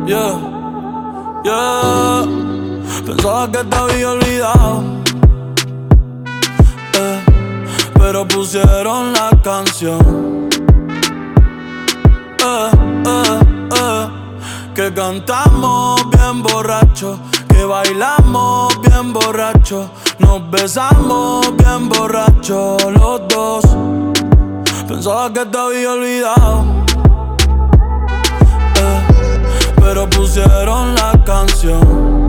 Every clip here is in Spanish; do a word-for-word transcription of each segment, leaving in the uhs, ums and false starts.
Yeah, yeah. Pensaba que te había olvidado, eh, pero pusieron la canción, eh, eh, eh, que cantamos bien borrachos, que bailamos bien borrachos, nos besamos bien borrachos los dos. Pensaba que te había olvidado, pero pusieron la canción,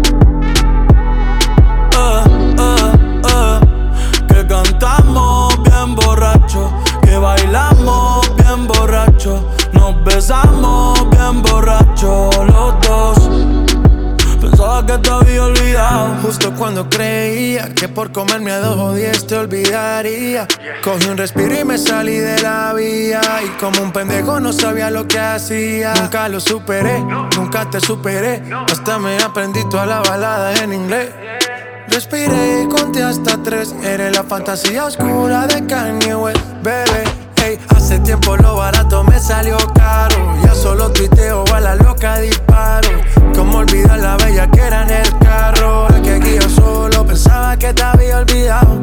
eh, eh, eh, que cantamos bien borrachos, que bailamos bien borrachos, nos besamos bien borrachos los dos. Pensaba que te había olvidado, justo cuando creía que por comerme a dos o diez te olvidaría. Cogí un respiro y me salí de la vía, y como un pendejo no sabía lo que hacía. Nunca lo superé, nunca te superé, hasta me aprendí todas las baladas en inglés. Respiré y conté hasta tres, eres la fantasía oscura de Kanye West, bebé. Hey, hace tiempo lo barato me salió caro, ya solo tuiteo a la loca disparo. Cómo olvidar la bella que era en el carro, la que aquí yo solo pensaba que te había olvidado,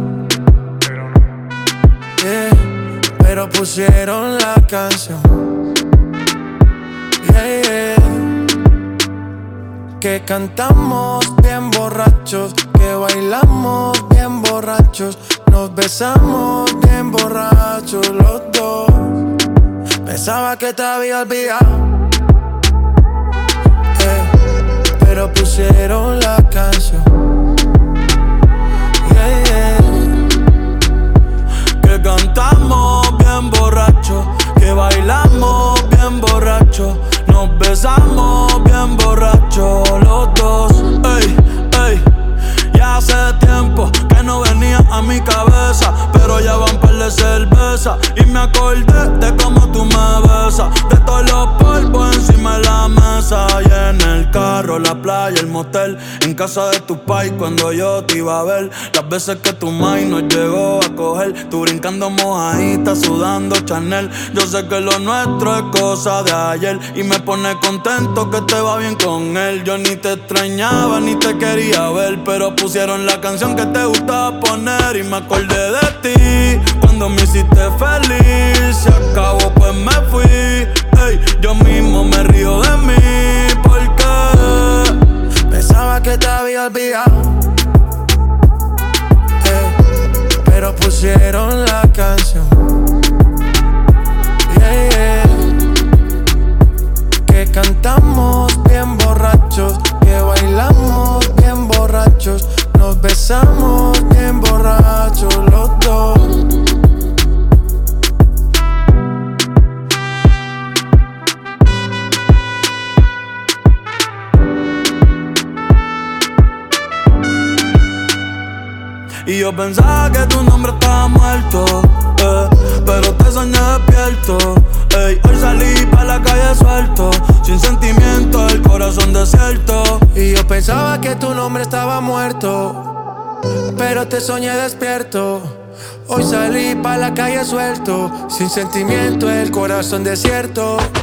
yeah, pero pusieron la canción, yeah, yeah, que cantamos bien borrachos, que bailamos bien borrachos, nos besamos bien borrachos los dos. Pensaba que te había olvidado, eh, pero pusieron la canción, yeah, yeah, que cantamos bien borrachos, que bailamos bien borrachos, nos besamos bien borrachos los dos. Ey, ey, ya hace tiempo que no venía a mi cabeza, pero ya van par de cerveza y me acordé de cómo tú me besas, de todos los polvos encima de la mesa, y en el carro, la playa, el motel, en casa de tu pai cuando yo te iba a ver, las veces que tu mai nos llegó a coger, tú brincando mojadita, sudando Chanel. Yo sé que lo nuestro es cosa de ayer y me pone contento que te va bien con él. Yo ni te extrañaba ni te quería ver, pero pusieron la canción que te gustaba poner y me acordé de ti cuando me hiciste feliz. Se acabó pues me fui, ey, yo mismo me río de mí porque pensaba que te había olvidado, eh, pero pusieron la canción, yeah, yeah, que cantamos bien borrachos, que bailamos bien borrachos, nos besamos bien borrachos los dos. Y yo pensaba que tu nombre estaba muerto, eh, pero te soñé despierto. Ey, hoy salí pa' la calle suelto, sin sentimiento, el corazón desierto. Y yo pensaba que tu nombre estaba muerto, pero te soñé despierto. Hoy salí pa' la calle suelto, sin sentimiento, el corazón desierto.